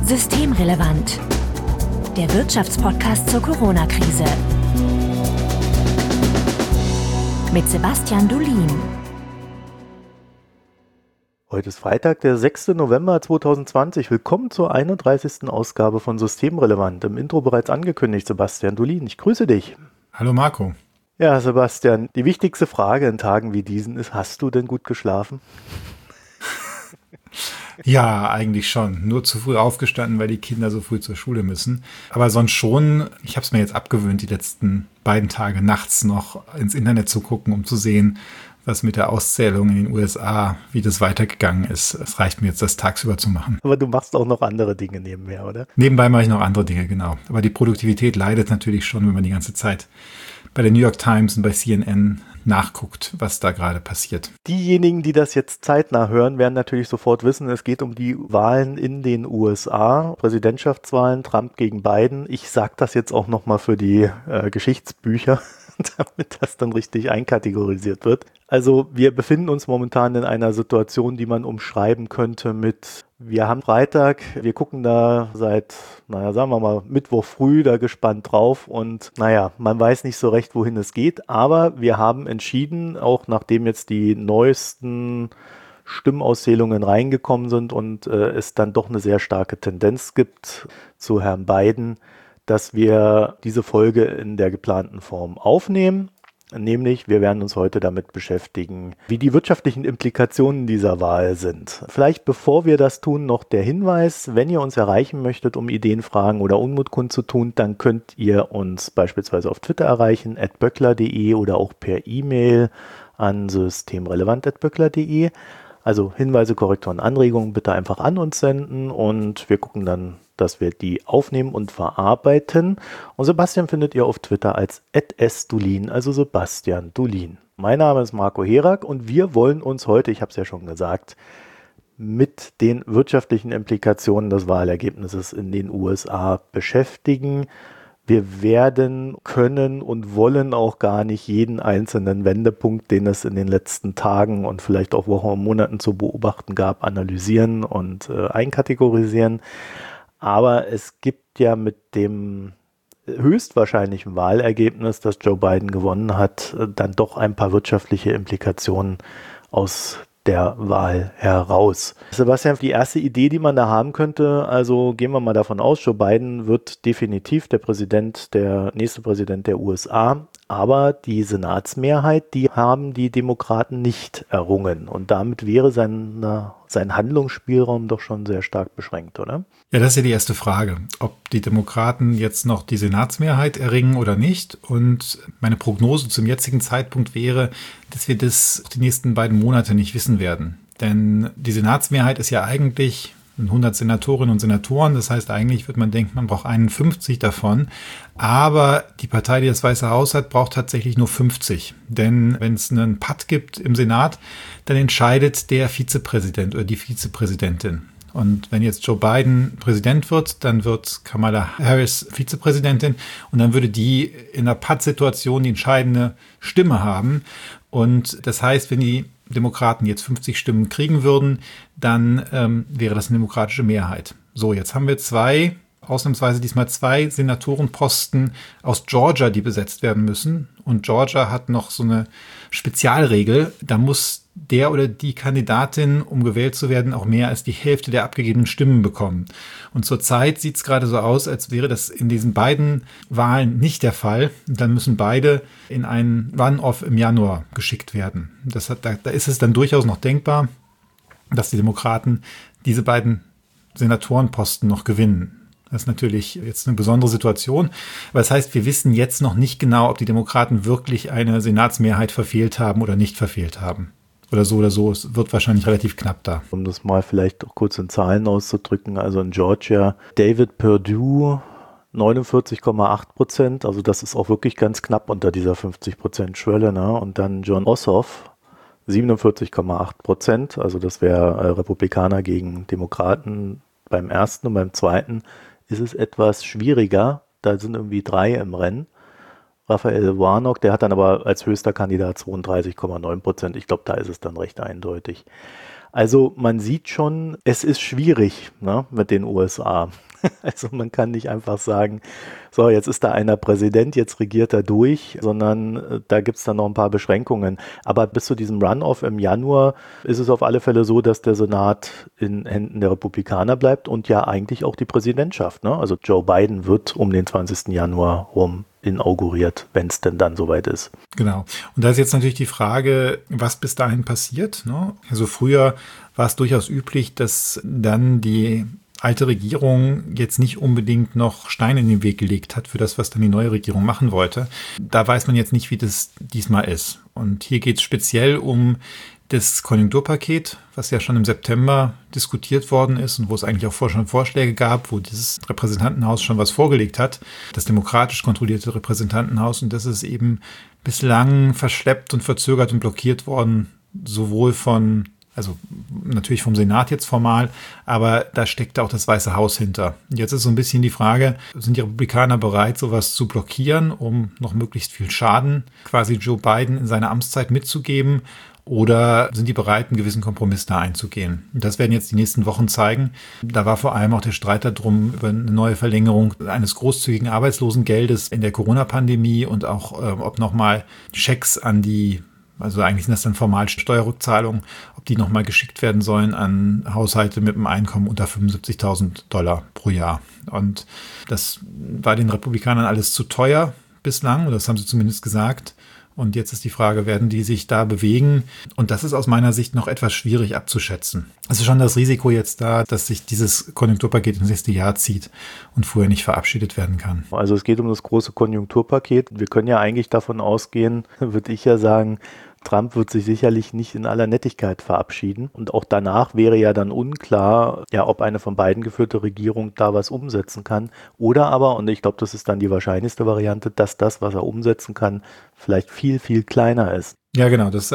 Systemrelevant. Der Wirtschaftspodcast zur Corona-Krise. Mit Sebastian Dulin. Heute ist Freitag, der 6. November 2020. Willkommen zur 31. Ausgabe von Systemrelevant. Im Intro bereits angekündigt, Sebastian Dulin. Ich grüße dich. Hallo Marco. Ja, Sebastian, die wichtigste Frage in Tagen wie diesen ist, hast du denn gut geschlafen? Ja, eigentlich schon. Nur zu früh aufgestanden, weil die Kinder so früh zur Schule müssen. Aber sonst schon. Ich habe es mir jetzt abgewöhnt, die letzten beiden Tage nachts noch ins Internet zu gucken, um zu sehen, was mit der Auszählung in den USA, wie das weitergegangen ist. Es reicht mir jetzt, das tagsüber zu machen. Aber du machst auch noch andere Dinge nebenher, oder? Nebenbei mache ich noch andere Dinge, genau. Aber die Produktivität leidet natürlich schon, wenn man die ganze Zeit bei der New York Times und bei CNN nachguckt, was da gerade passiert. Diejenigen, die das jetzt zeitnah hören, werden natürlich sofort wissen, es geht um die Wahlen in den USA, Präsidentschaftswahlen, Trump gegen Biden. Ich sage das jetzt auch nochmal für die Geschichtsbücher, damit das dann richtig einkategorisiert wird. Also wir befinden uns momentan in einer Situation, die man umschreiben könnte mit: Wir haben Freitag, wir gucken da seit, sagen wir mal, Mittwoch früh da gespannt drauf und man weiß nicht so recht, wohin es geht, aber wir haben entschieden, auch nachdem jetzt die neuesten Stimmauszählungen reingekommen sind und es dann doch eine sehr starke Tendenz gibt zu Herrn Biden, dass wir diese Folge in der geplanten Form aufnehmen. Nämlich, wir werden uns heute damit beschäftigen, wie die wirtschaftlichen Implikationen dieser Wahl sind. Vielleicht bevor wir das tun, noch der Hinweis: Wenn ihr uns erreichen möchtet, um Ideen, Fragen oder Unmut kundzutun, dann könnt ihr uns beispielsweise auf Twitter erreichen, @böckler.de, oder auch per E-Mail an systemrelevant@böckler.de. Also Hinweise, Korrekturen, Anregungen bitte einfach an uns senden und wir gucken dann, dass wir die aufnehmen und verarbeiten. Und Sebastian findet ihr auf Twitter als @sdulin, also Sebastian Dulin. Mein Name ist Marco Herak und wir wollen uns heute, ich habe es ja schon gesagt, mit den wirtschaftlichen Implikationen des Wahlergebnisses in den USA beschäftigen. Wir werden, können und wollen auch gar nicht jeden einzelnen Wendepunkt, den es in den letzten Tagen und vielleicht auch Wochen und Monaten zu beobachten gab, analysieren und einkategorisieren. Aber es gibt ja mit dem höchstwahrscheinlichen Wahlergebnis, das Joe Biden gewonnen hat, dann doch ein paar wirtschaftliche Implikationen aus der Wahl heraus. Sebastian, die erste Idee, die man da haben könnte, also gehen wir mal davon aus, Joe Biden wird definitiv der nächste Präsident der USA, aber die Senatsmehrheit, die haben die Demokraten nicht errungen und damit wäre sein Handlungsspielraum doch schon sehr stark beschränkt, oder? Ja, das ist ja die erste Frage, ob die Demokraten jetzt noch die Senatsmehrheit erringen oder nicht. Und meine Prognose zum jetzigen Zeitpunkt wäre, dass wir das die nächsten beiden Monate nicht wissen werden. Denn die Senatsmehrheit ist ja eigentlich 100 Senatorinnen und Senatoren. Das heißt, eigentlich wird man denken, man braucht 51 davon. Aber die Partei, die das Weiße Haus hat, braucht tatsächlich nur 50. Denn wenn es einen Patt gibt im Senat, dann entscheidet der Vizepräsident oder die Vizepräsidentin. Und wenn jetzt Joe Biden Präsident wird, dann wird Kamala Harris Vizepräsidentin und dann würde die in einer Patt-Situation die entscheidende Stimme haben. Und das heißt, wenn die Demokraten jetzt 50 Stimmen kriegen würden, dann wäre das eine demokratische Mehrheit. So, jetzt haben wir ausnahmsweise diesmal zwei Senatorenposten aus Georgia, die besetzt werden müssen. Und Georgia hat noch so eine Spezialregel. Da muss der oder die Kandidatin, um gewählt zu werden, auch mehr als die Hälfte der abgegebenen Stimmen bekommen. Und zurzeit sieht es gerade so aus, als wäre das in diesen beiden Wahlen nicht der Fall. Und dann müssen beide in einen Runoff im Januar geschickt werden. Da ist es dann durchaus noch denkbar, dass die Demokraten diese beiden Senatorenposten noch gewinnen. Das ist natürlich jetzt eine besondere Situation. Aber das heißt, wir wissen jetzt noch nicht genau, ob die Demokraten wirklich eine Senatsmehrheit verfehlt haben oder nicht verfehlt haben. Oder so. Es wird wahrscheinlich relativ knapp da. Um das mal vielleicht auch kurz in Zahlen auszudrücken, also in Georgia, David Perdue 49,8%, also das ist auch wirklich ganz knapp unter dieser 50%-Schwelle, ne? Und dann Jon Ossoff 47,8%, also das wäre Republikaner gegen Demokraten beim ersten, und beim zweiten ist es etwas schwieriger, da sind irgendwie 3 im Rennen. Raphael Warnock, der hat dann aber als höchster Kandidat 32,9%. Ich glaube, da ist es dann recht eindeutig. Also man sieht schon, es ist schwierig, ne, mit den USA. Also man kann nicht einfach sagen, so, jetzt ist da einer Präsident, jetzt regiert er durch, sondern da gibt es dann noch ein paar Beschränkungen. Aber bis zu diesem Runoff im Januar ist es auf alle Fälle so, dass der Senat in Händen der Republikaner bleibt und ja eigentlich auch die Präsidentschaft, ne? Also Joe Biden wird um den 20. Januar rum inauguriert, wenn es denn dann soweit ist. Genau. Und da ist jetzt natürlich die Frage, was bis dahin passiert, ne? Also früher war es durchaus üblich, dass dann die alte Regierung jetzt nicht unbedingt noch Steine in den Weg gelegt hat für das, was dann die neue Regierung machen wollte. Da weiß man jetzt nicht, wie das diesmal ist. Und hier geht es speziell um das Konjunkturpaket, was ja schon im September diskutiert worden ist und wo es eigentlich auch schon Vorschläge gab, wo dieses Repräsentantenhaus schon was vorgelegt hat, das demokratisch kontrollierte Repräsentantenhaus. Und das ist eben bislang verschleppt und verzögert und blockiert worden, sowohl also natürlich vom Senat jetzt formal, aber da steckt auch das Weiße Haus hinter. Jetzt ist so ein bisschen die Frage, sind die Republikaner bereit, sowas zu blockieren, um noch möglichst viel Schaden quasi Joe Biden in seiner Amtszeit mitzugeben, oder sind die bereit, einen gewissen Kompromiss da einzugehen? Das werden jetzt die nächsten Wochen zeigen. Da war vor allem auch der Streit darum, über eine neue Verlängerung eines großzügigen Arbeitslosengeldes in der Corona-Pandemie und auch, ob nochmal Schecks an die, also eigentlich sind das dann formal Steuerrückzahlungen, ob die nochmal geschickt werden sollen an Haushalte mit einem Einkommen unter $75.000 pro Jahr. Und das war den Republikanern alles zu teuer bislang, oder das haben sie zumindest gesagt. Und jetzt ist die Frage, werden die sich da bewegen? Und das ist aus meiner Sicht noch etwas schwierig abzuschätzen. Es ist schon das Risiko jetzt da, dass sich dieses Konjunkturpaket ins nächste Jahr zieht und vorher nicht verabschiedet werden kann. Also es geht um das große Konjunkturpaket. Wir können ja eigentlich davon ausgehen, würde ich ja sagen, Trump wird sich sicherlich nicht in aller Nettigkeit verabschieden. Und auch danach wäre ja dann unklar, ja, ob eine von beiden geführte Regierung da was umsetzen kann. Oder aber, und ich glaube, das ist dann die wahrscheinlichste Variante, dass das, was er umsetzen kann, vielleicht viel, viel kleiner ist. Ja, genau. Das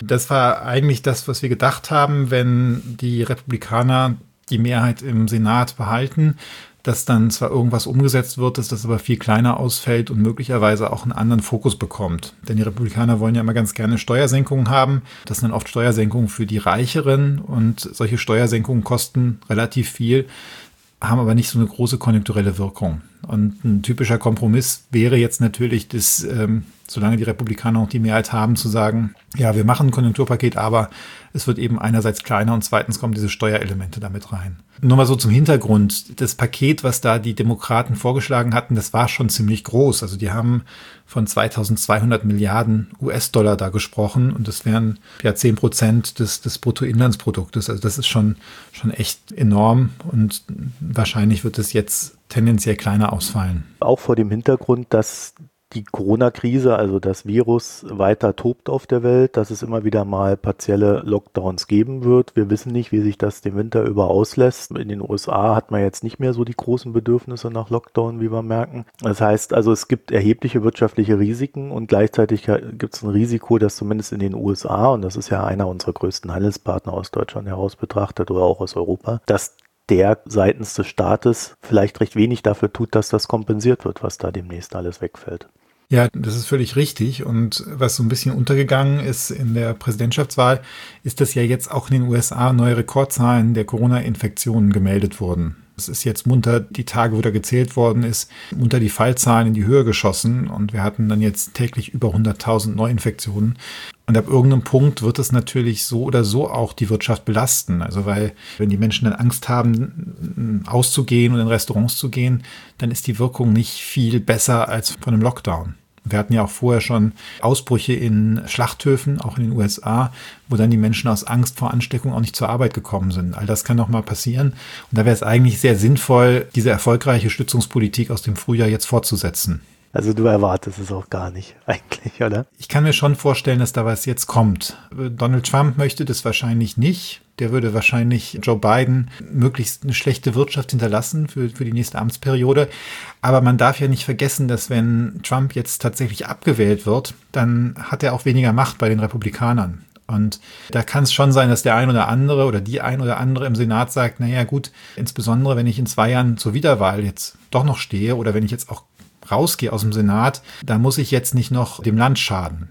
war eigentlich das, was wir gedacht haben, wenn die Republikaner die Mehrheit im Senat behalten, dass dann zwar irgendwas umgesetzt wird, dass das aber viel kleiner ausfällt und möglicherweise auch einen anderen Fokus bekommt. Denn die Republikaner wollen ja immer ganz gerne Steuersenkungen haben. Das sind dann oft Steuersenkungen für die Reicheren und solche Steuersenkungen kosten relativ viel, haben aber nicht so eine große konjunkturelle Wirkung. Und ein typischer Kompromiss wäre jetzt natürlich, dass, solange die Republikaner auch die Mehrheit haben, zu sagen, ja, wir machen ein Konjunkturpaket, aber es wird eben einerseits kleiner und zweitens kommen diese Steuerelemente damit rein. Nur mal so zum Hintergrund. Das Paket, was da die Demokraten vorgeschlagen hatten, das war schon ziemlich groß. Also die haben von 2.200 Milliarden US-Dollar da gesprochen und das wären ja 10% des Bruttoinlandsproduktes. Also das ist schon echt enorm und wahrscheinlich wird es jetzt tendenziell kleiner ausfallen. Auch vor dem Hintergrund, dass die Corona-Krise, also das Virus, weiter tobt auf der Welt, dass es immer wieder mal partielle Lockdowns geben wird. Wir wissen nicht, wie sich das den Winter über auslässt. In den USA hat man jetzt nicht mehr so die großen Bedürfnisse nach Lockdown, wie wir merken. Das heißt also, es gibt erhebliche wirtschaftliche Risiken und gleichzeitig gibt es ein Risiko, dass zumindest in den USA, und das ist ja einer unserer größten Handelspartner aus Deutschland heraus betrachtet oder auch aus Europa, dass der seitens des Staates vielleicht recht wenig dafür tut, dass das kompensiert wird, was da demnächst alles wegfällt. Ja, das ist völlig richtig. Und was so ein bisschen untergegangen ist in der Präsidentschaftswahl, ist, dass ja jetzt auch in den USA neue Rekordzahlen der Corona-Infektionen gemeldet wurden. Es ist jetzt munter, die Tage, wo da gezählt worden ist, munter die Fallzahlen in die Höhe geschossen. Und wir hatten dann jetzt täglich über 100.000 Neuinfektionen. Und ab irgendeinem Punkt wird es natürlich so oder so auch die Wirtschaft belasten. Also weil, wenn die Menschen dann Angst haben, auszugehen und in Restaurants zu gehen, dann ist die Wirkung nicht viel besser als von einem Lockdown. Wir hatten ja auch vorher schon Ausbrüche in Schlachthöfen, auch in den USA, wo dann die Menschen aus Angst vor Ansteckung auch nicht zur Arbeit gekommen sind. All das kann noch mal passieren. Und da wäre es eigentlich sehr sinnvoll, diese erfolgreiche Stützungspolitik aus dem Frühjahr jetzt fortzusetzen. Also du erwartest es auch gar nicht eigentlich, oder? Ich kann mir schon vorstellen, dass da was jetzt kommt. Donald Trump möchte das wahrscheinlich nicht. Der würde wahrscheinlich Joe Biden möglichst eine schlechte Wirtschaft hinterlassen für die nächste Amtsperiode. Aber man darf ja nicht vergessen, dass wenn Trump jetzt tatsächlich abgewählt wird, dann hat er auch weniger Macht bei den Republikanern. Und da kann es schon sein, dass der ein oder andere oder die ein oder andere im Senat sagt, naja gut, insbesondere wenn ich in 2 Jahren zur Wiederwahl jetzt doch noch stehe oder wenn ich jetzt auch rausgehe aus dem Senat, da muss ich jetzt nicht noch dem Land schaden.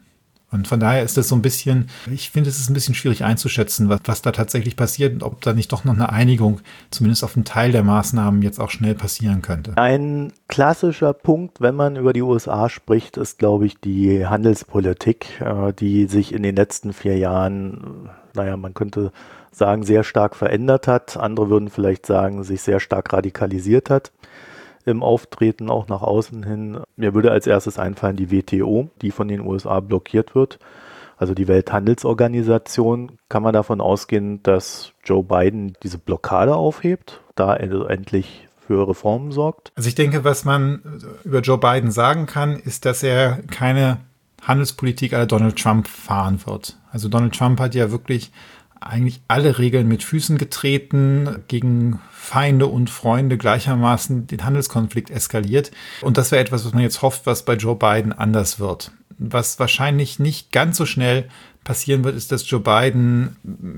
Und von daher ist das so ein bisschen, ich finde, es ist ein bisschen schwierig einzuschätzen, was da tatsächlich passiert und ob da nicht doch noch eine Einigung, zumindest auf einen Teil der Maßnahmen, jetzt auch schnell passieren könnte. Ein klassischer Punkt, wenn man über die USA spricht, ist, glaube ich, die Handelspolitik, die sich in den letzten 4 Jahren, man könnte sagen, sehr stark verändert hat. Andere würden vielleicht sagen, sich sehr stark radikalisiert hat im Auftreten, auch nach außen hin. Mir würde als erstes einfallen die WTO, die von den USA blockiert wird. Also die Welthandelsorganisation. Kann man davon ausgehen, dass Joe Biden diese Blockade aufhebt, da er endlich für Reformen sorgt? Also ich denke, was man über Joe Biden sagen kann, ist, dass er keine Handelspolitik à la Donald Trump fahren wird. Also Donald Trump hat ja wirklich eigentlich alle Regeln mit Füßen getreten, gegen Feinde und Freunde gleichermaßen den Handelskonflikt eskaliert. Und das wäre etwas, was man jetzt hofft, was bei Joe Biden anders wird. Was wahrscheinlich nicht ganz so schnell passieren wird, ist, dass Joe Biden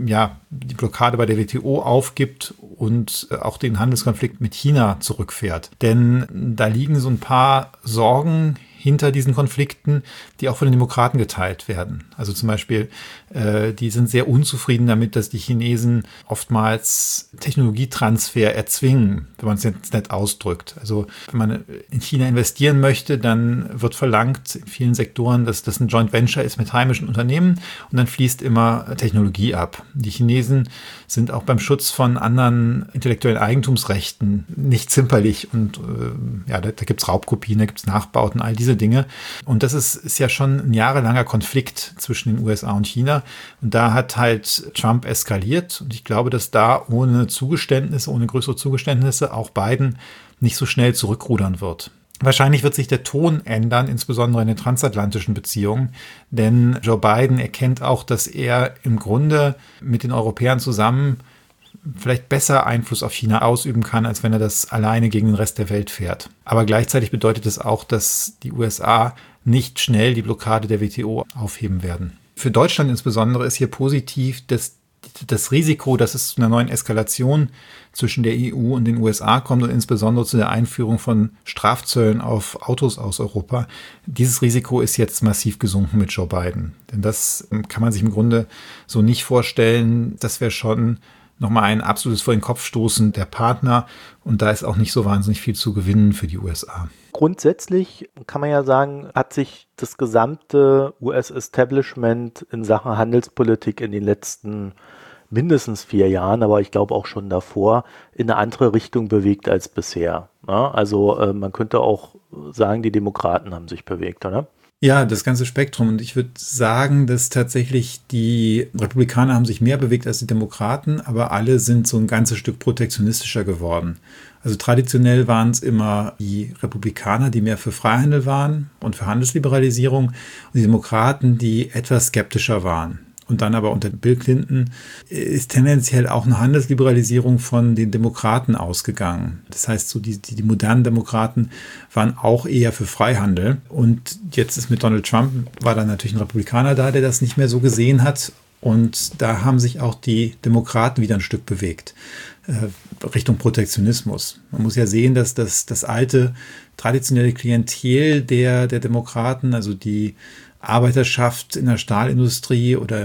die Blockade bei der WTO aufgibt und auch den Handelskonflikt mit China zurückfährt. Denn da liegen so ein paar Sorgen hinter diesen Konflikten, die auch von den Demokraten geteilt werden. Also zum Beispiel, die sind sehr unzufrieden damit, dass die Chinesen oftmals Technologietransfer erzwingen, wenn man es jetzt nett ausdrückt. Also wenn man in China investieren möchte, dann wird verlangt in vielen Sektoren, dass das ein Joint Venture ist mit heimischen Unternehmen und dann fließt immer Technologie ab. Die Chinesen sind auch beim Schutz von anderen intellektuellen Eigentumsrechten nicht zimperlich und da gibt es Raubkopien, da gibt es Nachbauten, all diese Dinge. Und das ist ja schon ein jahrelanger Konflikt zwischen den USA und China. Und da hat halt Trump eskaliert. Und ich glaube, dass da ohne größere Zugeständnisse auch Biden nicht so schnell zurückrudern wird. Wahrscheinlich wird sich der Ton ändern, insbesondere in den transatlantischen Beziehungen, denn Joe Biden erkennt auch, dass er im Grunde mit den Europäern zusammen vielleicht besser Einfluss auf China ausüben kann, als wenn er das alleine gegen den Rest der Welt fährt. Aber gleichzeitig bedeutet es auch, dass die USA nicht schnell die Blockade der WTO aufheben werden. Für Deutschland insbesondere ist hier positiv, dass das Risiko, dass es zu einer neuen Eskalation zwischen der EU und den USA kommt und insbesondere zu der Einführung von Strafzöllen auf Autos aus Europa, dieses Risiko ist jetzt massiv gesunken mit Joe Biden. Denn das kann man sich im Grunde so nicht vorstellen. Das wäre schon nochmal ein absolutes vor den Kopf stoßen der Partner und da ist auch nicht so wahnsinnig viel zu gewinnen für die USA. Grundsätzlich kann man ja sagen, hat sich das gesamte US-Establishment in Sachen Handelspolitik in den letzten mindestens 4 Jahren, aber ich glaube auch schon davor, in eine andere Richtung bewegt als bisher. Also man könnte auch sagen, die Demokraten haben sich bewegt, oder? Ja, das ganze Spektrum. Und ich würde sagen, dass tatsächlich die Republikaner haben sich mehr bewegt als die Demokraten, aber alle sind so ein ganzes Stück protektionistischer geworden. Also traditionell waren es immer die Republikaner, die mehr für Freihandel waren und für Handelsliberalisierung und die Demokraten, die etwas skeptischer waren. Und dann aber unter Bill Clinton ist tendenziell auch eine Handelsliberalisierung von den Demokraten ausgegangen. Das heißt, so die modernen Demokraten waren auch eher für Freihandel. Und jetzt ist mit Donald Trump, war dann natürlich ein Republikaner da, der das nicht mehr so gesehen hat. Und da haben sich auch die Demokraten wieder ein Stück bewegt, Richtung Protektionismus. Man muss ja sehen, dass das alte, traditionelle Klientel der Demokraten, also die Arbeiterschaft in der Stahlindustrie oder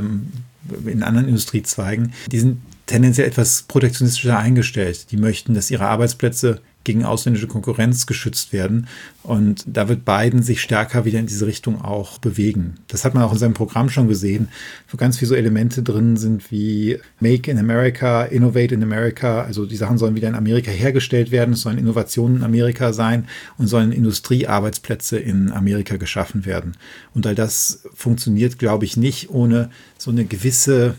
in anderen Industriezweigen, die sind tendenziell etwas protektionistischer eingestellt. Die möchten, dass ihre Arbeitsplätze gegen ausländische Konkurrenz geschützt werden. Und da wird Biden sich stärker wieder in diese Richtung auch bewegen. Das hat man auch in seinem Programm schon gesehen, wo ganz viele so Elemente drin sind wie Make in America, Innovate in America. Also die Sachen sollen wieder in Amerika hergestellt werden. Es sollen Innovationen in Amerika sein und sollen Industriearbeitsplätze in Amerika geschaffen werden. Und all das funktioniert, glaube ich, nicht ohne so eine gewisse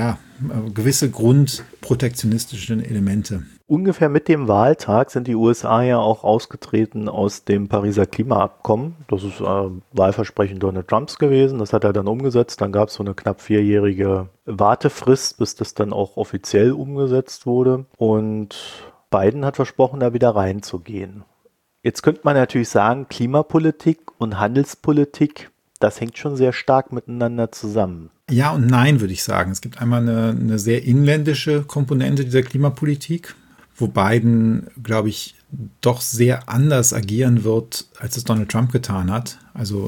grundprotektionistische Elemente. Ungefähr mit dem Wahltag sind die USA ja auch ausgetreten aus dem Pariser Klimaabkommen. Das ist Wahlversprechen Donald Trumps gewesen. Das hat er dann umgesetzt. Dann gab es so eine knapp 4-jährige Wartefrist, bis das dann auch offiziell umgesetzt wurde. Und Biden hat versprochen, da wieder reinzugehen. Jetzt könnte man natürlich sagen, Klimapolitik und Handelspolitik, das hängt schon sehr stark miteinander zusammen. Ja und nein, würde ich sagen. Es gibt einmal eine sehr inländische Komponente dieser Klimapolitik, wo Biden, glaube ich, doch sehr anders agieren wird, als es Donald Trump getan hat. Also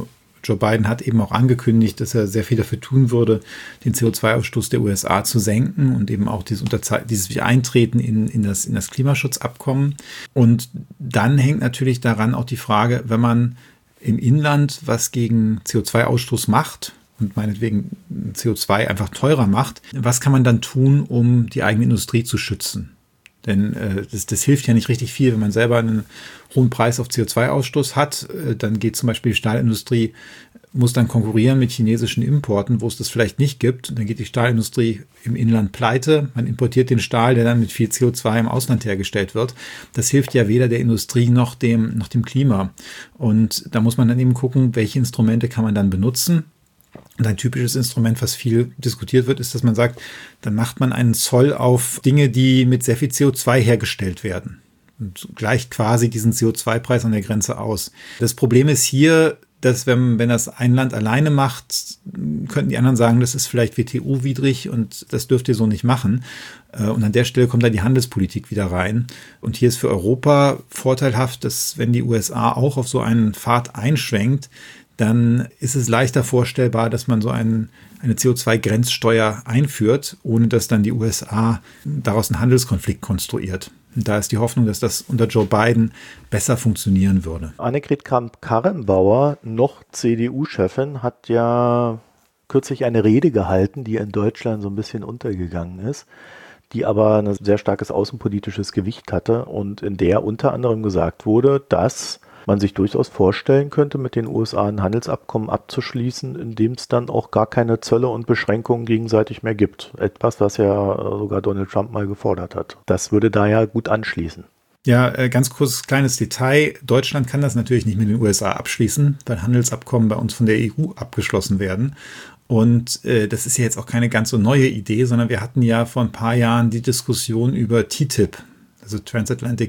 Joe Biden hat eben auch angekündigt, dass er sehr viel dafür tun würde, den CO2-Ausstoß der USA zu senken und eben auch dieses Eintreten in das Klimaschutzabkommen. Und dann hängt natürlich daran auch die Frage, wenn man im Inland was gegen CO2-Ausstoß macht und meinetwegen CO2 einfach teurer macht, was kann man dann tun, um die eigene Industrie zu schützen? Denn das hilft ja nicht richtig viel, wenn man selber einen hohen Preis auf CO2-Ausstoß hat. Dann geht zum Beispiel die Stahlindustrie, muss dann konkurrieren mit chinesischen Importen, wo es das vielleicht nicht gibt. Dann geht die Stahlindustrie im Inland pleite. Man importiert den Stahl, der dann mit viel CO2 im Ausland hergestellt wird. Das hilft ja weder der Industrie noch dem Klima. Und da muss man dann eben gucken, welche Instrumente kann man dann benutzen. Und ein typisches Instrument, was viel diskutiert wird, ist, dass man sagt, dann macht man einen Zoll auf Dinge, die mit sehr viel CO2 hergestellt werden und gleicht quasi diesen CO2-Preis an der Grenze aus. Das Problem ist hier, dass wenn das ein Land alleine macht, könnten die anderen sagen, das ist vielleicht WTO-widrig und das dürft ihr so nicht machen. Und an der Stelle kommt dann die Handelspolitik wieder rein. Und hier ist für Europa vorteilhaft, dass wenn die USA auch auf so einen Pfad einschwenkt, dann ist es leichter vorstellbar, dass man so eine CO2-Grenzsteuer einführt, ohne dass dann die USA daraus einen Handelskonflikt konstruiert. Und da ist die Hoffnung, dass das unter Joe Biden besser funktionieren würde. Annegret Kramp-Karrenbauer, noch CDU-Chefin, hat ja kürzlich eine Rede gehalten, die in Deutschland so ein bisschen untergegangen ist, die aber ein sehr starkes außenpolitisches Gewicht hatte und in der unter anderem gesagt wurde, dass man sich durchaus vorstellen könnte, mit den USA ein Handelsabkommen abzuschließen, in dem es dann auch gar keine Zölle und Beschränkungen gegenseitig mehr gibt. Etwas, was ja sogar Donald Trump mal gefordert hat. Das würde da ja gut anschließen. Ja, ganz kurzes kleines Detail. Deutschland kann das natürlich nicht mit den USA abschließen, weil Handelsabkommen bei uns von der EU abgeschlossen werden. Und das ist ja jetzt auch keine ganz so neue Idee, sondern wir hatten ja vor ein paar Jahren die Diskussion über TTIP, also Transatlantic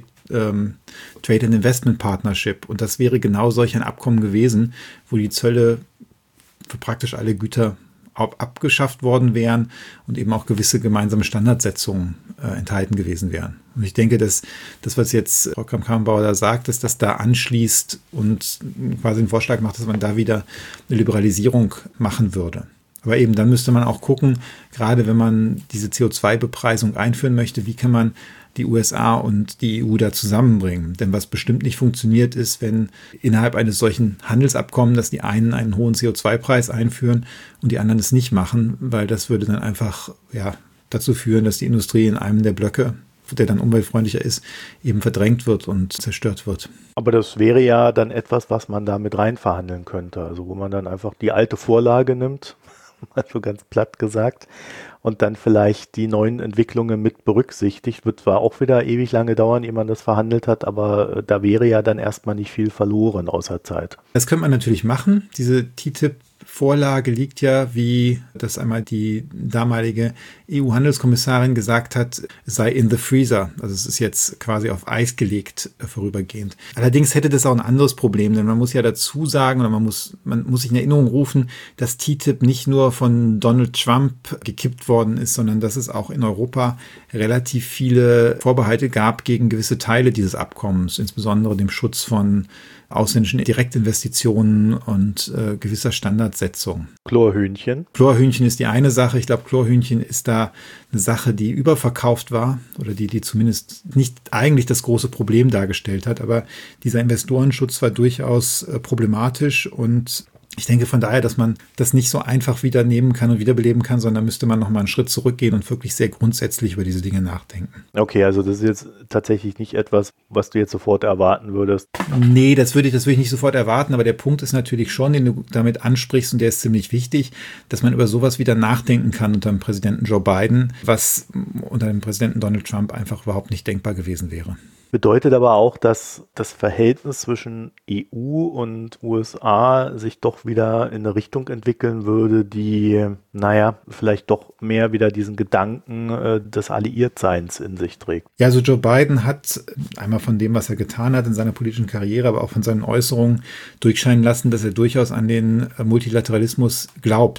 Trade and Investment Partnership. Und das wäre genau solch ein Abkommen gewesen, wo die Zölle für praktisch alle Güter abgeschafft worden wären und eben auch gewisse gemeinsame Standardsetzungen enthalten gewesen wären. Und ich denke, dass das, was jetzt Frau Kramp-Karrenbauer da sagt, dass das da anschließt und quasi einen Vorschlag macht, dass man da wieder eine Liberalisierung machen würde. Aber eben dann müsste man auch gucken, gerade wenn man diese CO2-Bepreisung einführen möchte, wie kann man die USA und die EU da zusammenbringen. Denn was bestimmt nicht funktioniert ist, wenn innerhalb eines solchen Handelsabkommens, dass die einen hohen CO2-Preis einführen und die anderen es nicht machen, weil das würde dann einfach dazu führen, dass die Industrie in einem der Blöcke, der dann umweltfreundlicher ist, eben verdrängt wird und zerstört wird. Aber das wäre ja dann etwas, was man da mit rein verhandeln könnte. Also wo man dann einfach die alte Vorlage nimmt, mal so ganz platt gesagt, und dann vielleicht die neuen Entwicklungen mit berücksichtigt. Wird zwar auch wieder ewig lange dauern, ehe man das verhandelt hat, aber da wäre ja dann erstmal nicht viel verloren außer Zeit. Das könnte man natürlich machen. Diese TTIP-Vorlage liegt ja, wie das einmal die damalige EU-Handelskommissarin gesagt hat, sei in the freezer. Also es ist jetzt quasi auf Eis gelegt vorübergehend. Allerdings hätte das auch ein anderes Problem, denn man muss ja dazu sagen, oder man muss sich in Erinnerung rufen, dass TTIP nicht nur von Donald Trump gekippt worden ist, sondern dass es auch in Europa relativ viele Vorbehalte gab gegen gewisse Teile dieses Abkommens, insbesondere dem Schutz von ausländischen Direktinvestitionen und gewisser Standardsetzung. Chlorhühnchen. Chlorhühnchen ist die eine Sache. Ich glaube, Chlorhühnchen ist da eine Sache, die überverkauft war oder die zumindest nicht eigentlich das große Problem dargestellt hat. Aber dieser Investorenschutz war durchaus problematisch und ich denke von daher, dass man das nicht so einfach wieder nehmen kann und wiederbeleben kann, sondern müsste man nochmal einen Schritt zurückgehen und wirklich sehr grundsätzlich über diese Dinge nachdenken. Okay, also das ist jetzt tatsächlich nicht etwas, was du jetzt sofort erwarten würdest. Nee, das würde ich nicht sofort erwarten, aber der Punkt ist natürlich schon, den du damit ansprichst und der ist ziemlich wichtig, dass man über sowas wieder nachdenken kann unter dem Präsidenten Joe Biden, was unter dem Präsidenten Donald Trump einfach überhaupt nicht denkbar gewesen wäre. Bedeutet aber auch, dass das Verhältnis zwischen EU und USA sich doch wieder in eine Richtung entwickeln würde, die, vielleicht doch mehr wieder diesen Gedanken des Alliiertseins in sich trägt. Ja, also Joe Biden hat einmal von dem, was er getan hat in seiner politischen Karriere, aber auch von seinen Äußerungen durchscheinen lassen, dass er durchaus an den Multilateralismus glaubt.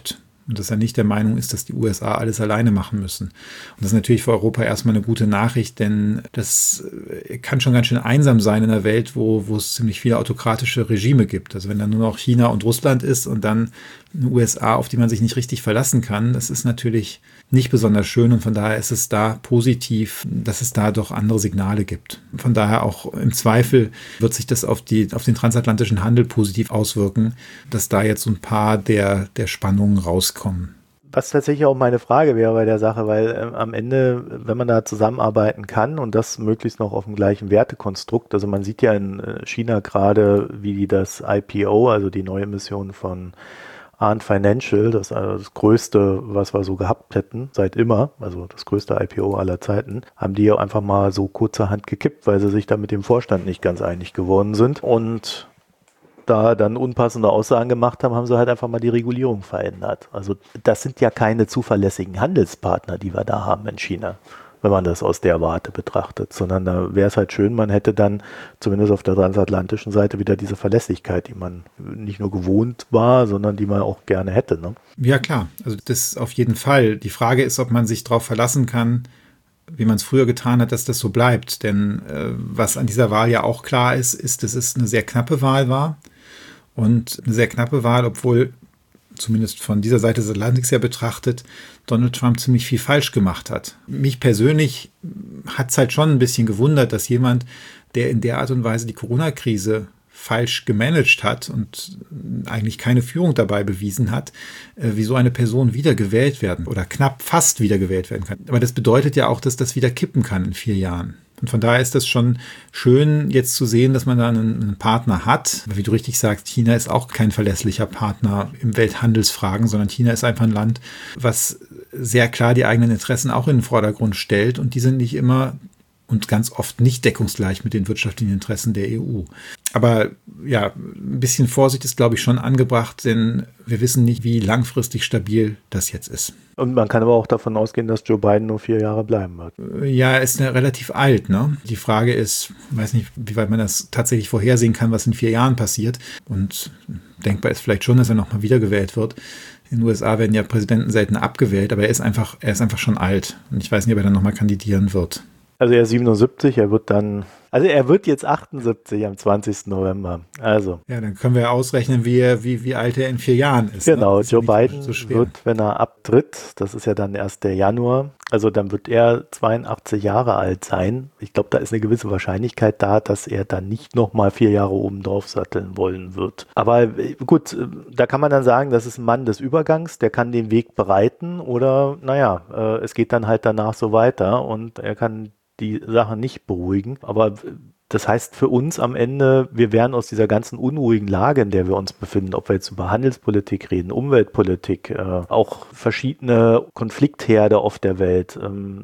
und dass er nicht der Meinung ist, dass die USA alles alleine machen müssen. Und das ist natürlich für Europa erstmal eine gute Nachricht, denn das kann schon ganz schön einsam sein in einer Welt, wo es ziemlich viele autokratische Regime gibt. Also wenn da nur noch China und Russland ist und dann eine USA, auf die man sich nicht richtig verlassen kann, das ist natürlich nicht besonders schön und von daher ist es da positiv, dass es da doch andere Signale gibt. Von daher auch im Zweifel wird sich das auf den transatlantischen Handel positiv auswirken, dass da jetzt so ein paar der Spannungen rauskommen. Was tatsächlich auch meine Frage wäre bei der Sache, weil am Ende, wenn man da zusammenarbeiten kann und das möglichst noch auf dem gleichen Wertekonstrukt, also man sieht ja in China gerade, wie das IPO, also die neue Emission von Ant Financial, das ist also das Größte, was wir so gehabt hätten, seit immer, also das größte IPO aller Zeiten, haben die ja einfach mal so kurzerhand gekippt, weil sie sich da mit dem Vorstand nicht ganz einig geworden sind und da dann unpassende Aussagen gemacht haben, haben sie halt einfach mal die Regulierung verändert. Also das sind ja keine zuverlässigen Handelspartner, die wir da haben in China, wenn man das aus der Warte betrachtet, sondern da wäre es halt schön, man hätte dann zumindest auf der transatlantischen Seite wieder diese Verlässlichkeit, die man nicht nur gewohnt war, sondern die man auch gerne hätte. Ne? Ja klar, also das auf jeden Fall. Die Frage ist, ob man sich darauf verlassen kann, wie man es früher getan hat, dass das so bleibt. Denn was an dieser Wahl ja auch klar ist, dass es eine sehr knappe Wahl war. Und eine sehr knappe Wahl, obwohl zumindest von dieser Seite des Atlantiks her betrachtet, Donald Trump ziemlich viel falsch gemacht hat. Mich persönlich hat es halt schon ein bisschen gewundert, dass jemand, der in der Art und Weise die Corona-Krise falsch gemanagt hat und eigentlich keine Führung dabei bewiesen hat, wie so eine Person wiedergewählt werden oder knapp fast wiedergewählt werden kann. Aber das bedeutet ja auch, dass das wieder kippen kann in 4 Jahren. Und von daher ist das schon schön, jetzt zu sehen, dass man da einen Partner hat. Wie du richtig sagst, China ist auch kein verlässlicher Partner im Welthandelsfragen, sondern China ist einfach ein Land, was sehr klar die eigenen Interessen auch in den Vordergrund stellt. Und die sind nicht immer und ganz oft nicht deckungsgleich mit den wirtschaftlichen Interessen der EU. Aber ja, ein bisschen Vorsicht ist, glaube ich, schon angebracht, denn wir wissen nicht, wie langfristig stabil das jetzt ist. Und man kann aber auch davon ausgehen, dass Joe Biden nur 4 Jahre bleiben wird. Ja, er ist relativ alt, ne? Die Frage ist, ich weiß nicht, wie weit man das tatsächlich vorhersehen kann, was in 4 Jahren passiert. Und denkbar ist vielleicht schon, dass er nochmal wiedergewählt wird. In den USA werden ja Präsidenten selten abgewählt, aber er ist einfach schon alt. Und ich weiß nicht, ob er dann nochmal kandidieren wird. Also er ist 77, er wird jetzt 78 am 20. November. Also. Ja, dann können wir ausrechnen, wie alt er in 4 Jahren ist. Genau, ne? Ist Joe Biden so wird, wenn er abtritt, das ist ja dann erst der Januar, also dann wird er 82 Jahre alt sein. Ich glaube, da ist eine gewisse Wahrscheinlichkeit da, dass er dann nicht nochmal 4 Jahre oben drauf satteln wollen wird. Aber gut, da kann man dann sagen, das ist ein Mann des Übergangs, der kann den Weg bereiten oder, es geht dann halt danach so weiter und er kann die Sache nicht beruhigen. Aber das heißt für uns am Ende, wir werden aus dieser ganzen unruhigen Lage, in der wir uns befinden, ob wir jetzt über Handelspolitik reden, Umweltpolitik, auch verschiedene Konfliktherde auf der Welt,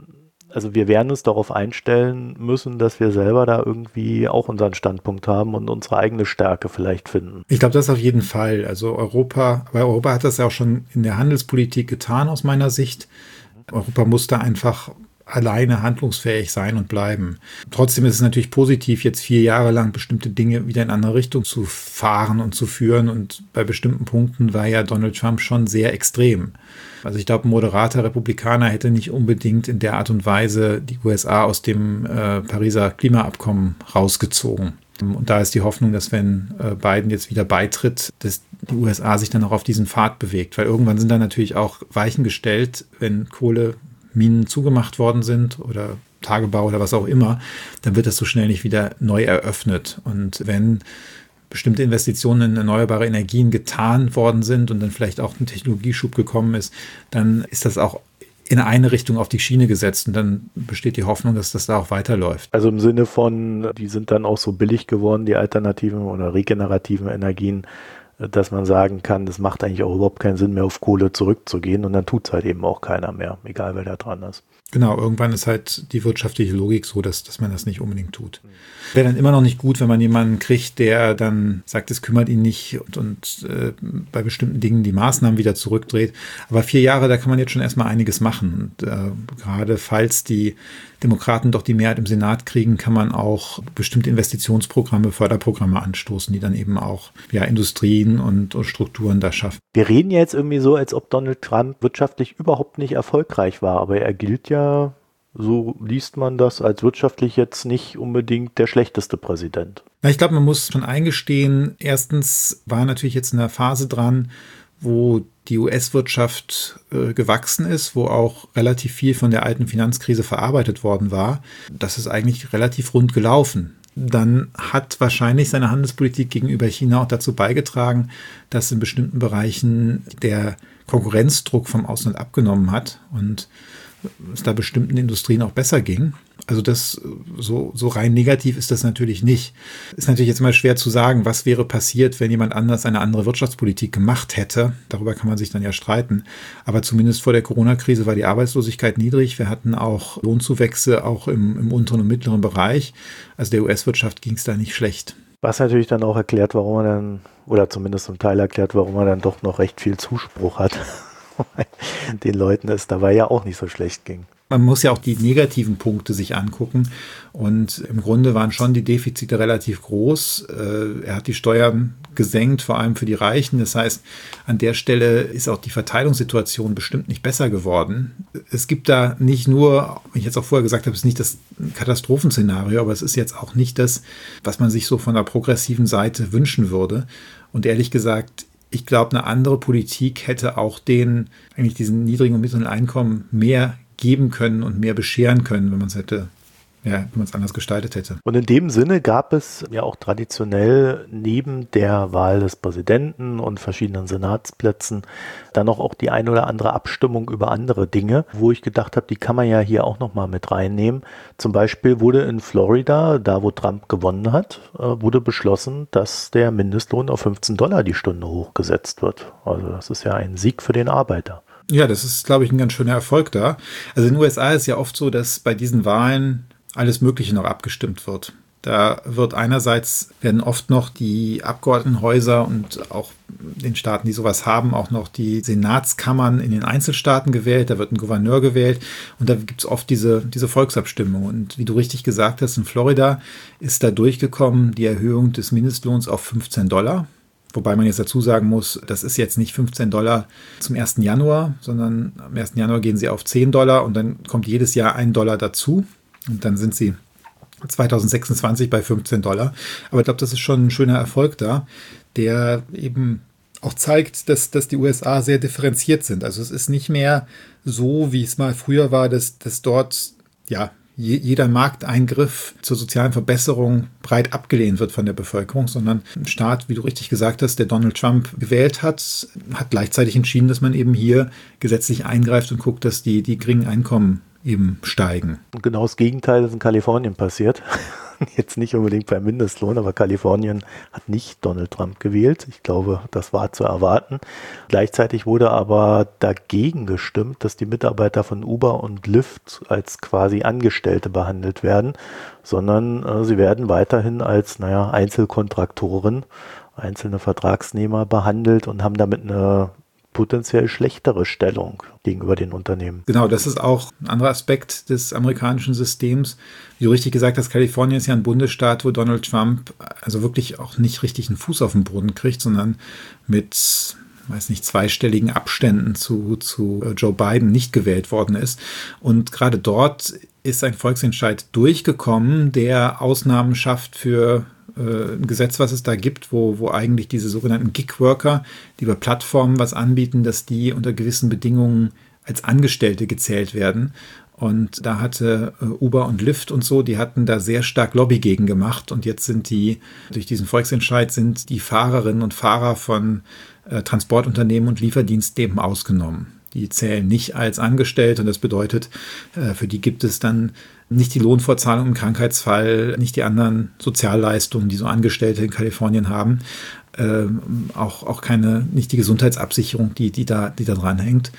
also wir werden uns darauf einstellen müssen, dass wir selber da irgendwie auch unseren Standpunkt haben und unsere eigene Stärke vielleicht finden. Ich glaube, das auf jeden Fall. Also Europa hat das ja auch schon in der Handelspolitik getan aus meiner Sicht. Europa muss da einfach alleine handlungsfähig sein und bleiben. Trotzdem ist es natürlich positiv, jetzt 4 Jahre lang bestimmte Dinge wieder in eine andere Richtung zu fahren und zu führen. Und bei bestimmten Punkten war ja Donald Trump schon sehr extrem. Also ich glaube, ein moderater Republikaner hätte nicht unbedingt in der Art und Weise die USA aus dem Pariser Klimaabkommen rausgezogen. Und da ist die Hoffnung, dass wenn Biden jetzt wieder beitritt, dass die USA sich dann auch auf diesen Pfad bewegt. Weil irgendwann sind da natürlich auch Weichen gestellt, wenn Kohleminen zugemacht worden sind oder Tagebau oder was auch immer, dann wird das so schnell nicht wieder neu eröffnet. Und wenn bestimmte Investitionen in erneuerbare Energien getan worden sind und dann vielleicht auch ein Technologieschub gekommen ist, dann ist das auch in eine Richtung auf die Schiene gesetzt und dann besteht die Hoffnung, dass das da auch weiterläuft. Also im Sinne von, die sind dann auch so billig geworden, die alternativen oder regenerativen Energien, dass man sagen kann, das macht eigentlich auch überhaupt keinen Sinn mehr, auf Kohle zurückzugehen und dann tut es halt eben auch keiner mehr, egal wer da dran ist. Genau, irgendwann ist halt die wirtschaftliche Logik so, dass man das nicht unbedingt tut. Wäre dann immer noch nicht gut, wenn man jemanden kriegt, der dann sagt, es kümmert ihn nicht und bei bestimmten Dingen die Maßnahmen wieder zurückdreht. Aber 4 Jahre, da kann man jetzt schon erstmal einiges machen. Und gerade falls die Demokraten doch die Mehrheit im Senat kriegen, kann man auch bestimmte Investitionsprogramme, Förderprogramme anstoßen, die dann eben auch Industrien und Strukturen da schaffen. Wir reden ja jetzt irgendwie so, als ob Donald Trump wirtschaftlich überhaupt nicht erfolgreich war, aber er gilt ja, so liest man das, als wirtschaftlich jetzt nicht unbedingt der schlechteste Präsident. Na, ich glaube, man muss schon eingestehen, erstens war natürlich jetzt in einer Phase dran, wo die US-Wirtschaft gewachsen ist, wo auch relativ viel von der alten Finanzkrise verarbeitet worden war. Das ist eigentlich relativ rund gelaufen. Dann hat wahrscheinlich seine Handelspolitik gegenüber China auch dazu beigetragen, dass in bestimmten Bereichen der Konkurrenzdruck vom Ausland abgenommen hat und es da bestimmten Industrien auch besser ging. Also das so rein negativ ist das natürlich nicht. Ist natürlich jetzt mal schwer zu sagen, was wäre passiert, wenn jemand anders eine andere Wirtschaftspolitik gemacht hätte. Darüber kann man sich dann ja streiten. Aber zumindest vor der Corona-Krise war die Arbeitslosigkeit niedrig. Wir hatten auch Lohnzuwächse auch im unteren und mittleren Bereich. Also der US-Wirtschaft ging es da nicht schlecht. Was natürlich dann auch erklärt, warum man dann, oder zumindest zum Teil erklärt, warum man dann doch noch recht viel Zuspruch hat. Den Leuten es dabei ja auch nicht so schlecht ging. Man muss ja auch die negativen Punkte sich angucken und im Grunde waren schon die Defizite relativ groß. Er hat die Steuern gesenkt, vor allem für die Reichen. Das heißt, an der Stelle ist auch die Verteilungssituation bestimmt nicht besser geworden. Es gibt da nicht nur, wie ich jetzt auch vorher gesagt habe, es ist nicht das Katastrophenszenario, aber es ist jetzt auch nicht das, was man sich so von der progressiven Seite wünschen würde. Und ehrlich gesagt, ich glaube, eine andere Politik hätte auch diesen niedrigen und mittleren Einkommen mehr geben können und mehr bescheren können, wenn man es anders gestaltet hätte. Und in dem Sinne gab es ja auch traditionell neben der Wahl des Präsidenten und verschiedenen Senatsplätzen dann noch auch die ein oder andere Abstimmung über andere Dinge, wo ich gedacht habe, die kann man ja hier auch nochmal mit reinnehmen. Zum Beispiel wurde in Florida, da wo Trump gewonnen hat, wurde beschlossen, dass der Mindestlohn auf $15 die Stunde hochgesetzt wird. Also das ist ja ein Sieg für den Arbeiter. Ja, das ist, glaube ich, ein ganz schöner Erfolg da. Also in den USA ist ja oft so, dass bei diesen Wahlen alles Mögliche noch abgestimmt wird. Da werden oft noch die Abgeordnetenhäuser und auch den Staaten, die sowas haben, auch noch die Senatskammern in den Einzelstaaten gewählt. Da wird ein Gouverneur gewählt und da gibt es oft diese Volksabstimmung. Und wie du richtig gesagt hast, in Florida ist da durchgekommen die Erhöhung des Mindestlohns auf $15. Wobei man jetzt dazu sagen muss, das ist jetzt nicht $15 zum 1. Januar, sondern am 1. Januar gehen sie auf $10 und dann kommt jedes Jahr $1 dazu. Und dann sind sie 2026 bei $15. Aber ich glaube, das ist schon ein schöner Erfolg da, der eben auch zeigt, dass die USA sehr differenziert sind. Also es ist nicht mehr so, wie es mal früher war, dass dort jeder Markteingriff zur sozialen Verbesserung breit abgelehnt wird von der Bevölkerung, sondern ein Staat, wie du richtig gesagt hast, der Donald Trump gewählt hat gleichzeitig entschieden, dass man eben hier gesetzlich eingreift und guckt, dass die geringen Einkommen eben steigen. Und genau das Gegenteil ist in Kalifornien passiert. Jetzt nicht unbedingt beim Mindestlohn, aber Kalifornien hat nicht Donald Trump gewählt. Ich glaube, das war zu erwarten. Gleichzeitig wurde aber dagegen gestimmt, dass die Mitarbeiter von Uber und Lyft als quasi Angestellte behandelt werden, sondern sie werden weiterhin als Einzelkontraktoren, einzelne Vertragsnehmer behandelt und haben damit eine potenziell schlechtere Stellung gegenüber den Unternehmen. Genau, das ist auch ein anderer Aspekt des amerikanischen Systems. Wie du richtig gesagt hast, Kalifornien ist ja ein Bundesstaat, wo Donald Trump also wirklich auch nicht richtig einen Fuß auf den Boden kriegt, sondern mit, zweistelligen Abständen zu Joe Biden nicht gewählt worden ist. Und gerade dort ist ein Volksentscheid durchgekommen, der Ausnahmen schafft für ein Gesetz, was es da gibt, wo eigentlich diese sogenannten Gig-Worker, die über Plattformen was anbieten, dass die unter gewissen Bedingungen als Angestellte gezählt werden. Und da hatte Uber und Lyft und so, die hatten da sehr stark Lobby gegen gemacht. Und jetzt durch diesen Volksentscheid sind die Fahrerinnen und Fahrer von Transportunternehmen und Lieferdiensten eben ausgenommen. Die zählen nicht als Angestellte und das bedeutet, für die gibt es dann nicht die Lohnfortzahlung im Krankheitsfall, nicht die anderen Sozialleistungen, die so Angestellte in Kalifornien haben, auch nicht die Gesundheitsabsicherung, die da dran hängt.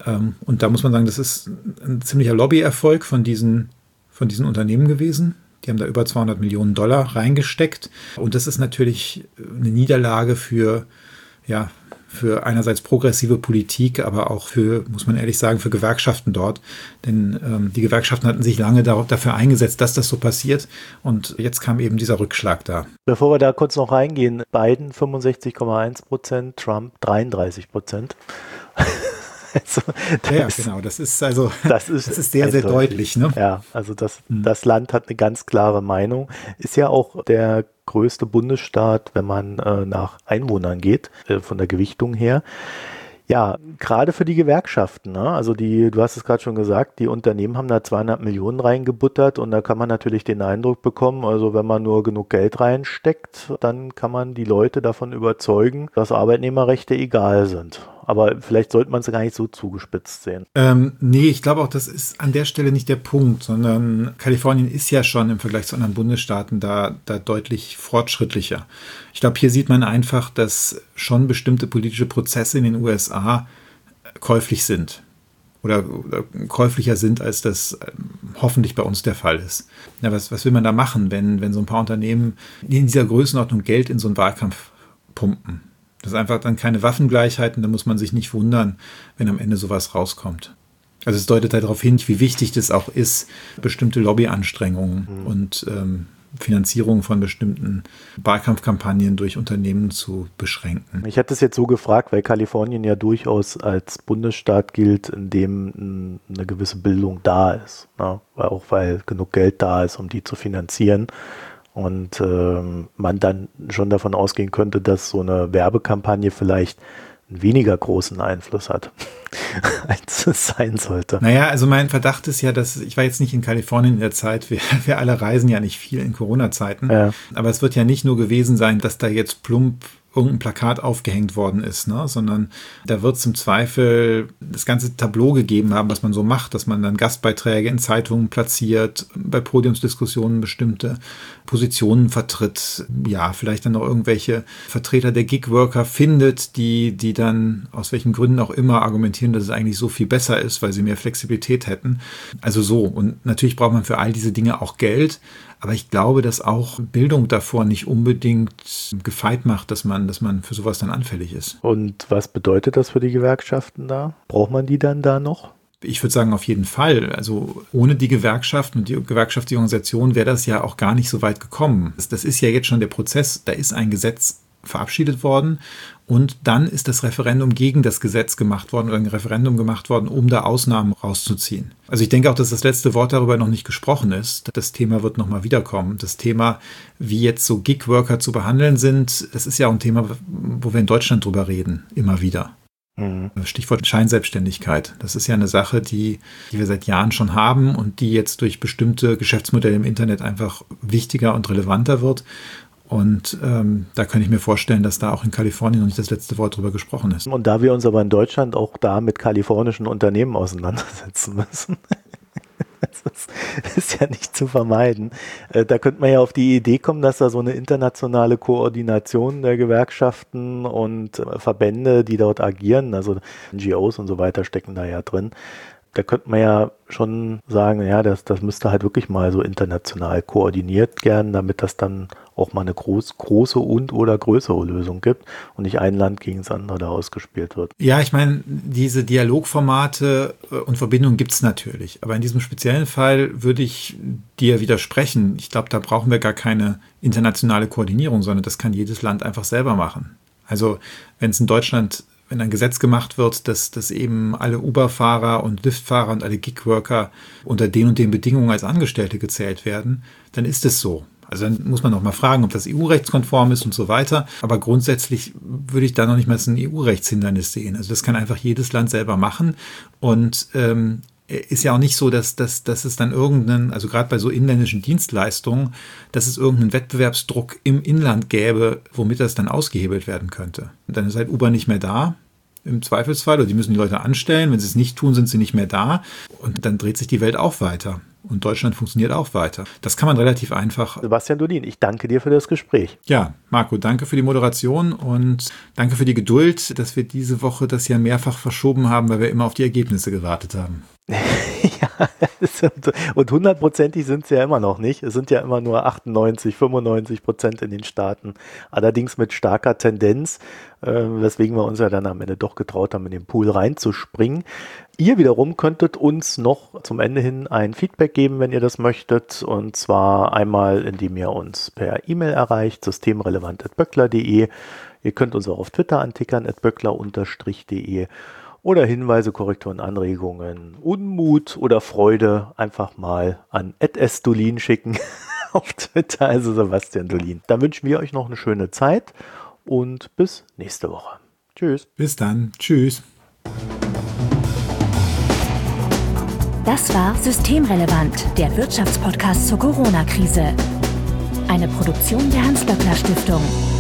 Und da muss man sagen, das ist ein ziemlicher Lobbyerfolg von diesen Unternehmen gewesen. Die haben da über $200 Millionen reingesteckt. Und das ist natürlich eine Niederlage für einerseits progressive Politik, aber auch muss man ehrlich sagen, für Gewerkschaften dort. Denn die Gewerkschaften hatten sich lange dafür eingesetzt, dass das so passiert. Und jetzt kam eben dieser Rückschlag da. Bevor wir da kurz noch reingehen, Biden 65,1%, Trump 33%. Also, genau. Das ist sehr, sehr deutlich. Ne? Ja, also das Land hat eine ganz klare Meinung. Ist ja auch der größte Bundesstaat, wenn man nach Einwohnern geht, von der Gewichtung her. Ja, gerade für die Gewerkschaften, ne? Also du hast es gerade schon gesagt, die Unternehmen haben da 200 Millionen reingebuttert und da kann man natürlich den Eindruck bekommen, also wenn man nur genug Geld reinsteckt, dann kann man die Leute davon überzeugen, dass Arbeitnehmerrechte egal sind. Aber vielleicht sollte man es gar nicht so zugespitzt sehen. Nee, ich glaube auch, das ist an der Stelle nicht der Punkt, sondern Kalifornien ist ja schon im Vergleich zu anderen Bundesstaaten da deutlich fortschrittlicher. Ich glaube, hier sieht man einfach, dass schon bestimmte politische Prozesse in den USA käuflich sind oder käuflicher sind, als das hoffentlich bei uns der Fall ist. Ja, was will man da machen, wenn so ein paar Unternehmen in dieser Größenordnung Geld in so einen Wahlkampf pumpen? Das ist einfach dann keine Waffengleichheit und da muss man sich nicht wundern, wenn am Ende sowas rauskommt. Also es deutet halt darauf hin, wie wichtig das auch ist, bestimmte Lobbyanstrengungen und Finanzierung von bestimmten Wahlkampfkampagnen durch Unternehmen zu beschränken. Ich hätte es jetzt so gefragt, weil Kalifornien ja durchaus als Bundesstaat gilt, in dem eine gewisse Bildung da ist. Ne? Auch weil genug Geld da ist, um die zu finanzieren. Und man dann schon davon ausgehen könnte, dass so eine Werbekampagne vielleicht einen weniger großen Einfluss hat, als es sein sollte. Naja, also mein Verdacht ist ja, dass ich war jetzt nicht in Kalifornien in der Zeit, wir alle reisen ja nicht viel in Corona-Zeiten, aber es wird ja nicht nur gewesen sein, dass da jetzt plump irgendein Plakat aufgehängt worden ist, ne? Sondern da wird es im Zweifel das ganze Tableau gegeben haben, was man so macht, dass man dann Gastbeiträge in Zeitungen platziert, bei Podiumsdiskussionen bestimmte Positionen vertritt, ja, vielleicht dann noch irgendwelche Vertreter der Gigworker findet, die dann aus welchen Gründen auch immer argumentieren, dass es eigentlich so viel besser ist, weil sie mehr Flexibilität hätten. Also so. Und natürlich braucht man für all diese Dinge auch Geld. Aber ich glaube, dass auch Bildung davor nicht unbedingt gefeit macht, dass man für sowas dann anfällig ist. Und was bedeutet das für die Gewerkschaften da? Braucht man die dann da noch? Ich würde sagen, auf jeden Fall. Also ohne die Gewerkschaften und die gewerkschaftliche Organisation wäre das ja auch gar nicht so weit gekommen. Das ist ja jetzt schon der Prozess. Da ist ein Gesetz verabschiedet worden und dann ist das Referendum gegen das Gesetz gemacht worden oder ein Referendum gemacht worden, um da Ausnahmen rauszuziehen. Also ich denke auch, dass das letzte Wort darüber noch nicht gesprochen ist. Das Thema wird nochmal wiederkommen. Das Thema, wie jetzt so Gigworker zu behandeln sind, das ist ja auch ein Thema, wo wir in Deutschland drüber reden, immer wieder. Stichwort Scheinselbstständigkeit. Das ist ja eine Sache, die wir seit Jahren schon haben und die jetzt durch bestimmte Geschäftsmodelle im Internet einfach wichtiger und relevanter wird. Und da könnte ich mir vorstellen, dass da auch in Kalifornien noch nicht das letzte Wort drüber gesprochen ist. Und da wir uns aber in Deutschland auch da mit kalifornischen Unternehmen auseinandersetzen müssen, das ist ja nicht zu vermeiden. Da könnte man ja auf die Idee kommen, dass da so eine internationale Koordination der Gewerkschaften und Verbände, die dort agieren, also NGOs und so weiter stecken da ja drin. Da könnte man ja schon sagen, ja, das müsste halt wirklich mal so international koordiniert werden, damit das dann auch mal eine große und oder größere Lösung gibt und nicht ein Land gegen das andere da ausgespielt wird. Ja, ich meine, diese Dialogformate und Verbindungen gibt es natürlich. Aber in diesem speziellen Fall würde ich dir widersprechen. Ich glaube, da brauchen wir gar keine internationale Koordinierung, sondern das kann jedes Land einfach selber machen. Also wenn es in Deutschland wenn ein Gesetz gemacht wird, dass eben alle Uber-Fahrer und Lyft-Fahrer und alle Gig-Worker unter den und den Bedingungen als Angestellte gezählt werden, dann ist es so. Also dann muss man noch mal fragen, ob das EU-rechtskonform ist und so weiter. Aber grundsätzlich würde ich da noch nicht mal ein EU-Rechtshindernis sehen. Also das kann einfach jedes Land selber machen. Und ist ja auch nicht so, dass es dann irgendeinen, also gerade bei so inländischen Dienstleistungen, dass es irgendeinen Wettbewerbsdruck im Inland gäbe, womit das dann ausgehebelt werden könnte. Und dann ist halt Uber nicht mehr da, im Zweifelsfall, oder die müssen die Leute anstellen. Wenn sie es nicht tun, sind sie nicht mehr da. Und dann dreht sich die Welt auch weiter. und Deutschland funktioniert auch weiter. Das kann man relativ einfach. Sebastian Dolin, ich danke dir für das Gespräch. Ja, Marco, danke für die Moderation und danke für die Geduld, dass wir diese Woche das ja mehrfach verschoben haben, weil wir immer auf die Ergebnisse gewartet haben. Ja, und 100%ig sind es ja immer noch nicht. Es sind ja immer nur 98, 95% in den Staaten. Allerdings mit starker Tendenz, weswegen wir uns ja dann am Ende doch getraut haben, in den Pool reinzuspringen. Ihr wiederum könntet uns noch zum Ende hin ein Feedback geben, wenn ihr das möchtet. Und zwar einmal, indem ihr uns per E-Mail erreicht, systemrelevant@böckler.de. Ihr könnt uns auch auf Twitter antickern, @böckler_de. Oder Hinweise, Korrekturen, Anregungen, Unmut oder Freude einfach mal an @sdolin schicken auf Twitter, also Sebastian Dolin. Dann wünschen wir euch noch eine schöne Zeit und bis nächste Woche. Tschüss. Bis dann. Tschüss. Das war Systemrelevant, der Wirtschaftspodcast zur Corona-Krise. Eine Produktion der Hans-Böckler-Stiftung.